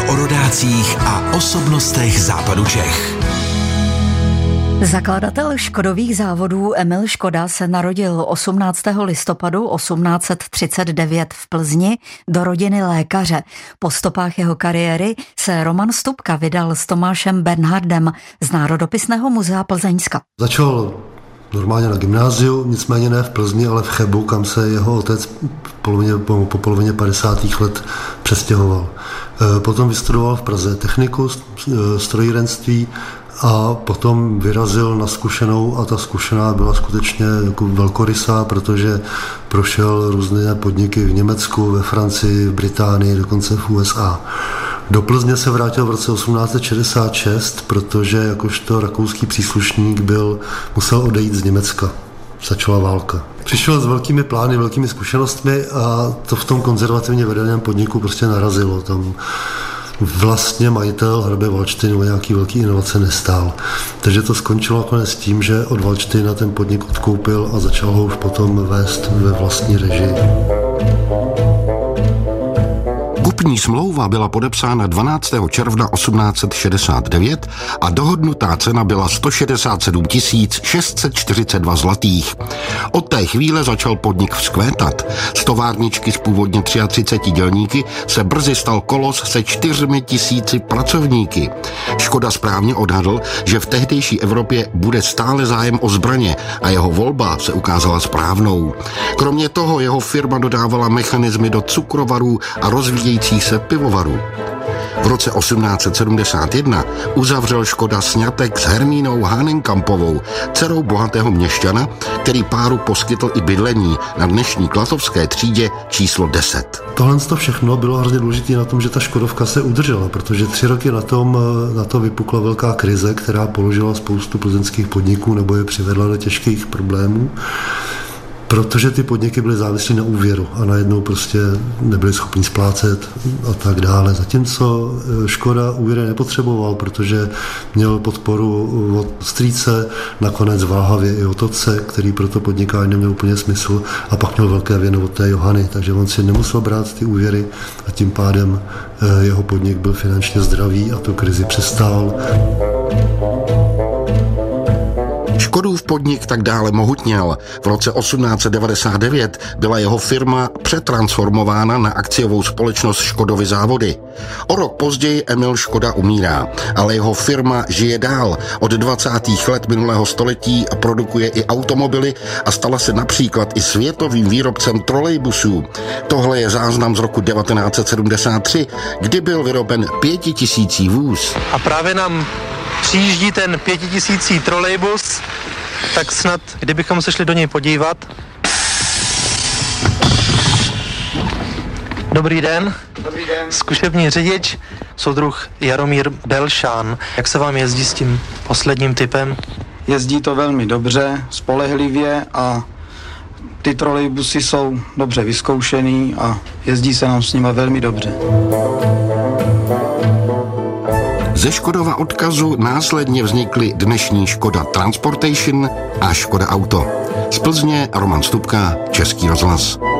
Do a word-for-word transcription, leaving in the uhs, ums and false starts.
o rodácích a osobnostech západu Čech. Zakladatel škodových závodů Emil Škoda se narodil osmnáctého listopadu osmnáct set třicet devět v Plzni do rodiny lékaře. Po stopách jeho kariéry se Roman Stupka vydal s Tomášem Bernhardem z Národopisného muzea Plzeňska. Začal normálně na gymnáziu, nicméně ne v Plzni, ale v Chebu, kam se jeho otec polovině, po, po polovině padesátých let přestěhoval. Potom vystudoval v Praze techniku, strojírenství a potom vyrazil na zkušenou a ta zkušená byla skutečně jako velkorysá, protože prošel různé podniky v Německu, ve Francii, v Británii, dokonce v U S A. Do Plzně se vrátil v roce osmnáct set šedesát šest, protože jakožto rakouský příslušník byl, musel odejít z Německa. Začala válka. Přišel s velkými plány, velkými zkušenostmi a to v tom konzervativně vedeném podniku prostě narazilo. Tam vlastně majitel hrabě Valdštejn o nějaký velký inovace nestál. Takže to skončilo nakonec tím, že od Valdštejna ten podnik odkoupil a začal ho už potom vést ve vlastní režii. Kupní smlouva byla podepsána dvanáctého června osmnáct set šedesát devět a dohodnutá cena byla sto šedesát sedm tisíc šest set čtyřicet dva zlatých. Od té chvíle začal podnik vzkvétat. Z továrničky s původně třiceti třemi dělníky se brzy stal kolos se čtyřmi tisíci pracovníky. Škoda správně odhadl, že v tehdejší Evropě bude stále zájem o zbraně a jeho volba se ukázala správnou. Kromě toho jeho firma dodávala mechanismy do cukrovarů a rozvíjející se pivovarů. V roce osmnáct set sedmdesát jedna uzavřel Škoda sňatek s Hermínou Hahnenkampovou, dcerou bohatého měšťana, který páru poskytl i bydlení na dnešní Klatovské třídě číslo deset. Tohle to všechno bylo hrozně důležité na tom, že ta Škodovka se udržela, protože tři roky na, tom, na to vypukla velká krize, která položila spoustu plzeňských podniků nebo je přivedla do těžkých problémů. Protože ty podniky byly závislí na úvěru a najednou prostě nebyly schopni splácet a tak dále. Zatímco Škoda úvěry nepotřeboval, protože měl podporu od strýce, nakonec váhavě i od otce, který pro to podnikání neměl úplně smysl a pak měl velké věno od té Johany, takže on si nemusel brát ty úvěry a tím pádem jeho podnik byl finančně zdravý a tu krizi přestál. Škodův podnik tak dále mohutněl. V roce osmnáct set devadesát devět byla jeho firma přetransformována na akciovou společnost Škodovy závody. O rok později Emil Škoda umírá, ale jeho firma žije dál. Od dvacátých let minulého století produkuje i automobily a stala se například i světovým výrobcem trolejbusů. Tohle je záznam z roku devatenáct set sedmdesát tři, kdy byl vyroben pětitisící vůz. A právě nám přijíždí ten pětitisící trolejbus, tak snad, kdybychom se šli do něj podívat. Dobrý den. Dobrý den. Zkušební řidič, soudruh Jaromír Belšán. Jak se vám jezdí s tím posledním typem? Jezdí to velmi dobře, spolehlivě a ty trolejbusy jsou dobře vyzkoušený a jezdí se nám s nimi velmi dobře. Ze Škodova odkazu následně vznikly dnešní Škoda Transportation a Škoda Auto. Z Plzně Roman Stupka, Český rozhlas.